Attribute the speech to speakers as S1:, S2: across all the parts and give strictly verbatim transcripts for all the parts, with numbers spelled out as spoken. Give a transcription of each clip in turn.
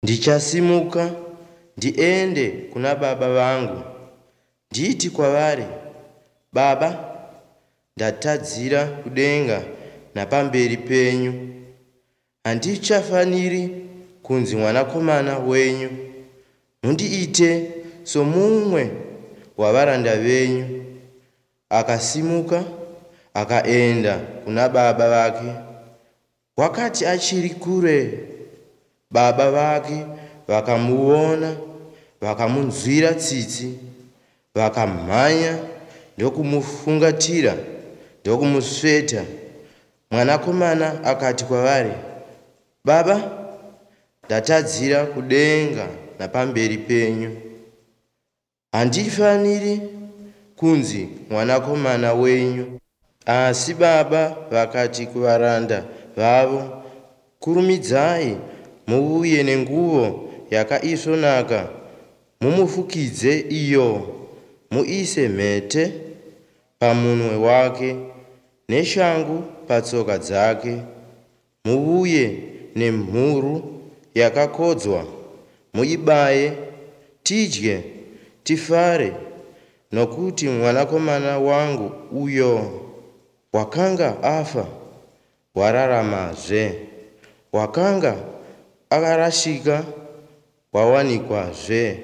S1: Ndichasimuka ndiende kuna baba vangu, nditi kwavari, Baba, ndatadzira kudenga napamberi penyu. Handichafaniri kunzi mwanakomana wenyu. Mundiite somumwe wavaranda venyu. Akasimuka akaenda kuna baba vake. Wakati achiri kure, baba vake vakamuona, vakamunzwira tsitsi, vakamhanya ndokumufungatira ndokumusveta. Mwanakomana akati kwavari, Baba, ndatadzira kudenga napamberi penyu. Handifaniri kunzi mwanakomana wenyu. Asi baba vakati kuvaranda vavo, Kurumidzai muuye nenguvo yakaisvonaka, mumufukidze iyo, muise mhete pamunwe wake neshangu patsoka dzake. Muuye nemhuru yakakodzwa, muibaye, tidye, tifare, nokuti mwanakomana wangu uyo wakanga afa wararamazve, wakanga akarashika wawanikwazve.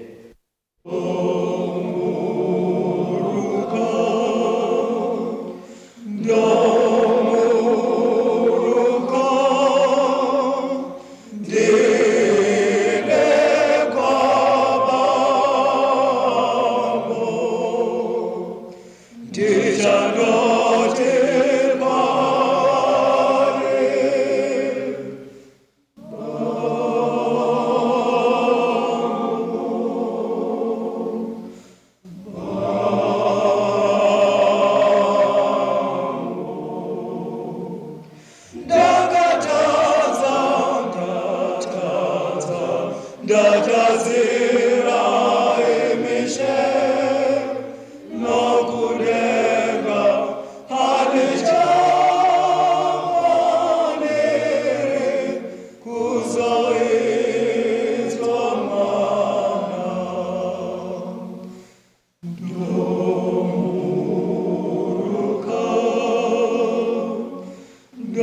S2: Ndatadzira emishe nokudenga handichafaniri kuzoitwa mwana. Ndomuruka,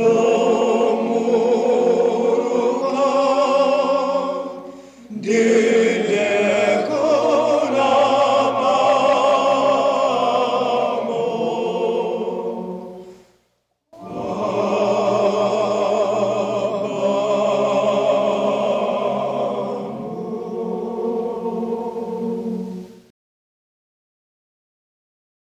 S2: ndomuruka, Dear